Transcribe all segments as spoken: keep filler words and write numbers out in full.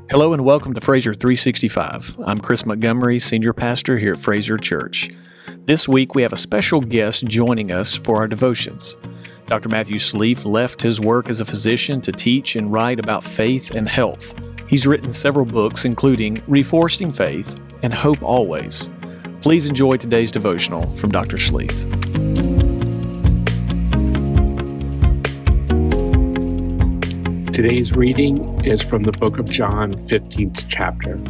Hello and welcome to Fraser three sixty-five. I'm Chris Montgomery, Senior Pastor here at Fraser Church. This week we have a special guest joining us for our devotions. Doctor Matthew Sleeth left his work as a physician to teach and write about faith and health. He's written several books, including Reforesting Faith and Hope Always. Please enjoy today's devotional from Doctor Sleeth. Today's reading is from the book of John, fifteenth chapter.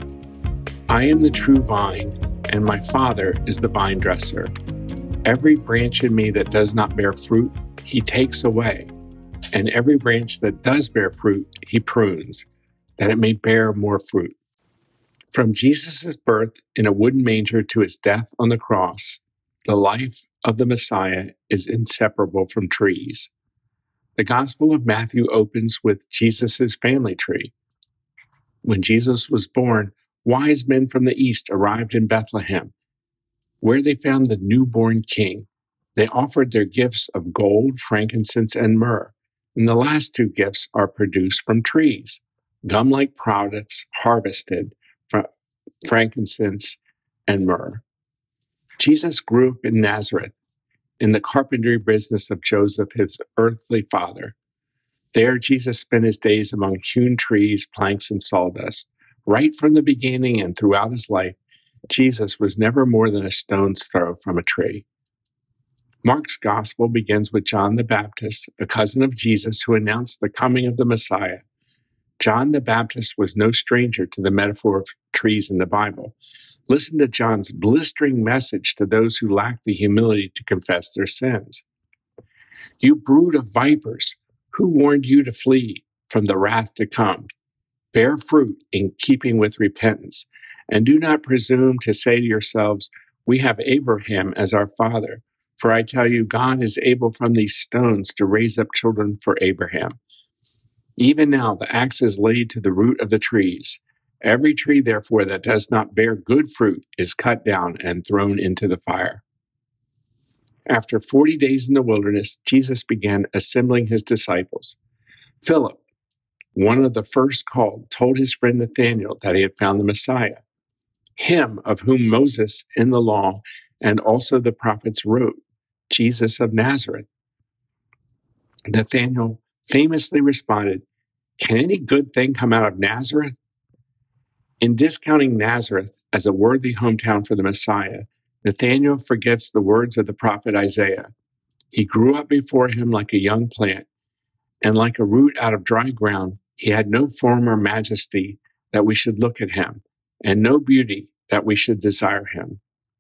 I am the true vine, and my Father is the vine dresser. Every branch in me that does not bear fruit, he takes away, and every branch that does bear fruit, he prunes, that it may bear more fruit. From Jesus' birth in a wooden manger to his death on the cross, the life of the Messiah is inseparable from trees. The Gospel of Matthew opens with Jesus' family tree. When Jesus was born, wise men from the east arrived in Bethlehem, where they found the newborn king. They offered their gifts of gold, frankincense, and myrrh, and the last two gifts are produced from trees, gum-like products harvested from frankincense and myrrh. Jesus grew up in Nazareth, in the carpentry business of Joseph, his earthly father. There, Jesus spent his days among hewn trees, planks, and sawdust. Right from the beginning and throughout his life, Jesus was never more than a stone's throw from a tree. Mark's gospel begins with John the Baptist, a cousin of Jesus who announced the coming of the Messiah. John the Baptist was no stranger to the metaphor of trees in the Bible. Listen to John's blistering message to those who lack the humility to confess their sins. You brood of vipers, who warned you to flee from the wrath to come? Bear fruit in keeping with repentance, and do not presume to say to yourselves, we have Abraham as our father. For I tell you, God is able from these stones to raise up children for Abraham. Even now the axe is laid to the root of the trees. Every tree, therefore, that does not bear good fruit is cut down and thrown into the fire. After forty days in the wilderness, Jesus began assembling his disciples. Philip, one of the first called, told his friend Nathanael that he had found the Messiah, him of whom Moses in the law and also the prophets wrote, Jesus of Nazareth. Nathanael famously responded, can any good thing come out of Nazareth? In discounting Nazareth as a worthy hometown for the Messiah, Nathanael forgets the words of the prophet Isaiah. He grew up before him like a young plant, and like a root out of dry ground, he had no form or majesty that we should look at him, and no beauty that we should desire him.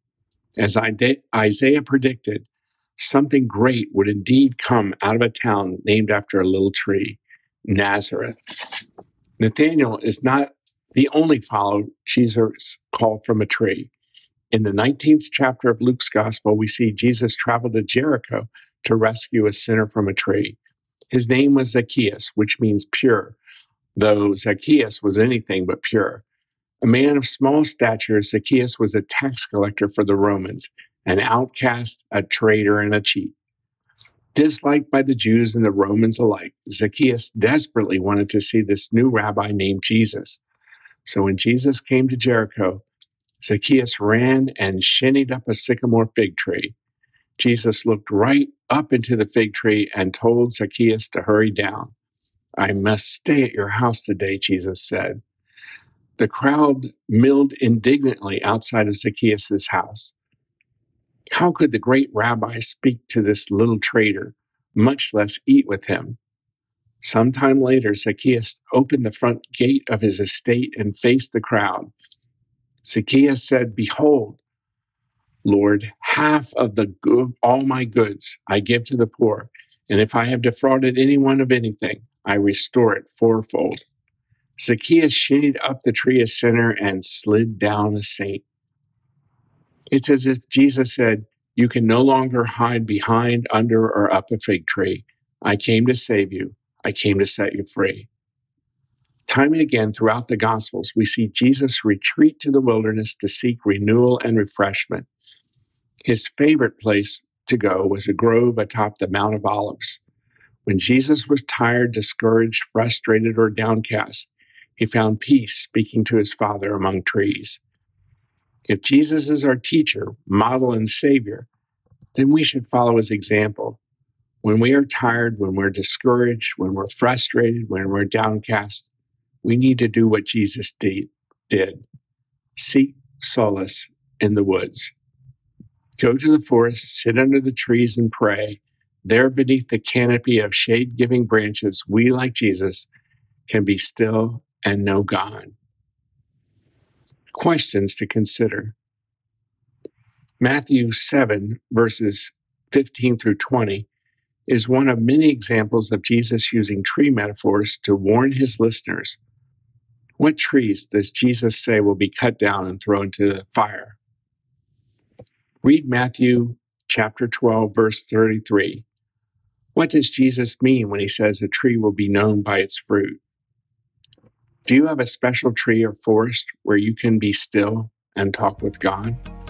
As Isaiah predicted, something great would indeed come out of a town named after a little tree, Nazareth. Nathanael is not the only follower Jesus called from a tree. In the nineteenth chapter of Luke's gospel, we see Jesus travel to Jericho to rescue a sinner from a tree. His name was Zacchaeus, which means pure, though Zacchaeus was anything but pure. A man of small stature, Zacchaeus was a tax collector for the Romans, an outcast, a traitor, and a cheat. Disliked by the Jews and the Romans alike, Zacchaeus desperately wanted to see this new rabbi named Jesus. So when Jesus came to Jericho, Zacchaeus ran and shinnied up a sycamore fig tree. Jesus looked right up into the fig tree and told Zacchaeus to hurry down. I must stay at your house today, Jesus said. The crowd milled indignantly outside of Zacchaeus' house. How could the great rabbi speak to this little traitor, much less eat with him? Sometime later, Zacchaeus opened the front gate of his estate and faced the crowd. Zacchaeus said, behold, Lord, half of the good, all my goods I give to the poor, and if I have defrauded anyone of anything, I restore it fourfold. Zacchaeus shinnied up the tree a sinner and slid down a saint. It's as if Jesus said, you can no longer hide behind, under, or up a fig tree. I came to save you. I came to set you free. Time and again throughout the Gospels, we see Jesus retreat to the wilderness to seek renewal and refreshment. His favorite place to go was a grove atop the Mount of Olives. When Jesus was tired, discouraged, frustrated, or downcast, He found peace speaking to his Father among trees. If Jesus is our teacher, model, and Savior, then we should follow his example. When we are tired, when we're discouraged, when we're frustrated, when we're downcast, we need to do what Jesus did. Seek solace in the woods. Go to the forest, sit under the trees and pray. There beneath the canopy of shade-giving branches, we, like Jesus, can be still and know God. Questions to consider. Matthew seven, verses fifteen through twenty, is one of many examples of Jesus using tree metaphors to warn his listeners. What trees does Jesus say will be cut down and thrown into the fire? Read Matthew chapter twelve, verse thirty-three. What does Jesus mean when he says a tree will be known by its fruit? Do you have a special tree or forest where you can be still and talk with God?